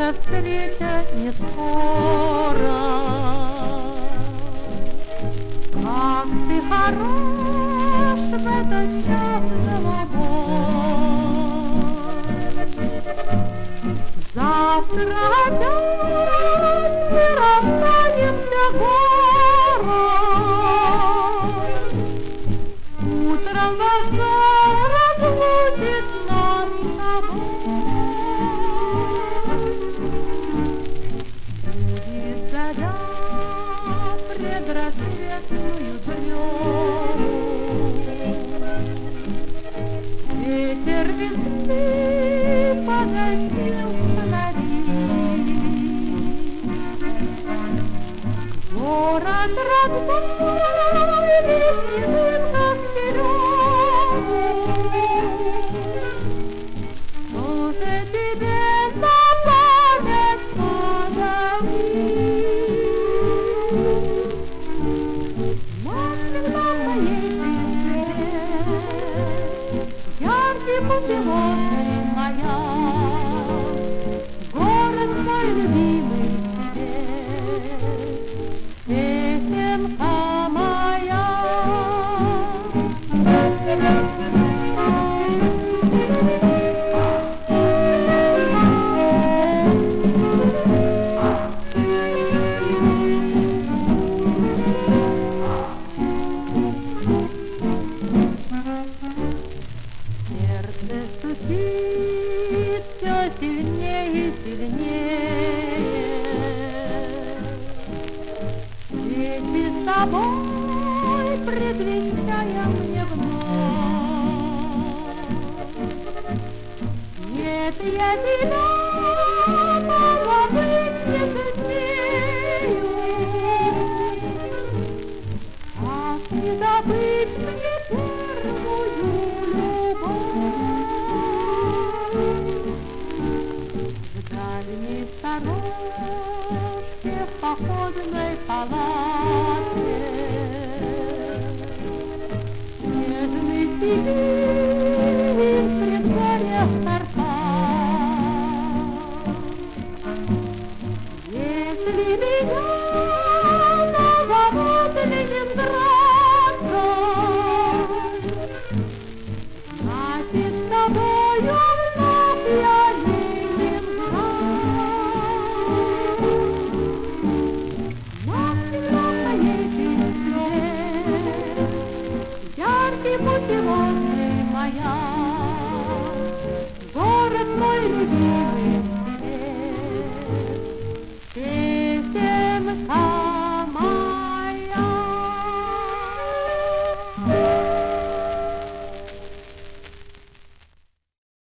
Эта встреча не скоро. Как ты хорош в этот час голубой. Завтра опять мы расстанемся город. Утром вокзал разлучит нас с тобой. Будет заря предрассветную днем. Ветер весны погасил фонари. Город родной летит как что же тебе на память подарить? Навсегда в моей жизни яркий путеводный маяк, город мой любимый тебе, песенка моя. Сердце стучит все сильнее и сильнее. Встречи с тобой предвещая мне вновь. Нет, я тебя забыть не сумею. Как не забыть мне первую в дальней сторожке, в походной палатке, нежный Сибирь, предгорье Карпат. Если меня назовут Ленинградом, значит, с тобою вновь я Ленинград. Навсегда в моей песне яркий путеводный маяк.